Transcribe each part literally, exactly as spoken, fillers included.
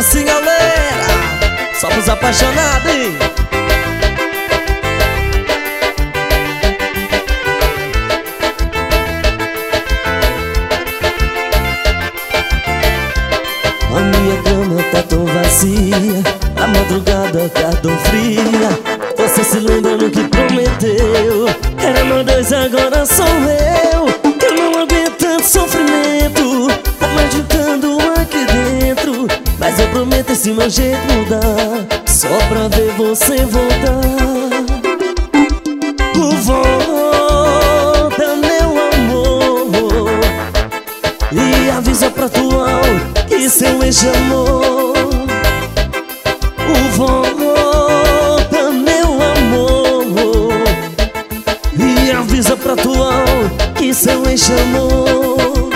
assim, galera, só pros apaixonados, hein? A minha cama tá tão vazia, a madrugada tá tão fria. Você se lembra no que prometeu? Era nós dois, agora sou eu. Eu não aguento tanto sofrimento, tá machucando aqui dentro. Mas eu prometo esse meu jeito mudar, só pra ver você voltar. Volta, meu amor, e avisa pra atual que seu ex-amor. Volta, meu amor, e avisa pra atual que seu ex-amor.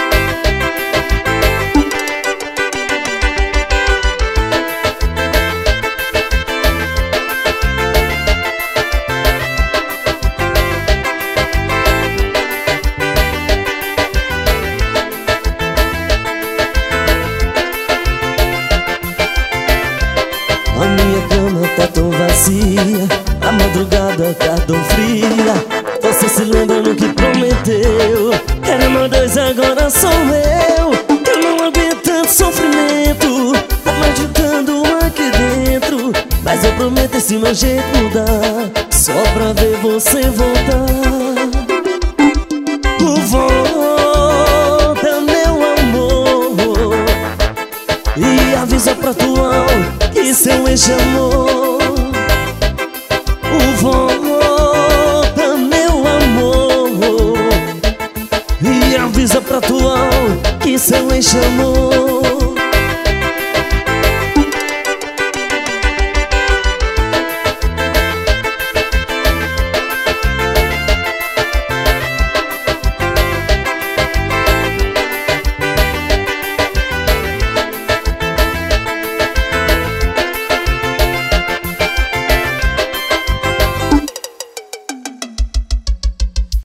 A minha cama tá tão vazia, a madrugada tá tão fria. Você se lembra no que prometeu? Era nós dois, agora sou eu. Eu não aguento tanto sofrimento, tá machucando aqui dentro. Mas eu prometo esse meu jeito mudar, só pra ver você voltar. Volta, meu amor, e avisa pra atual que seu ex-amor.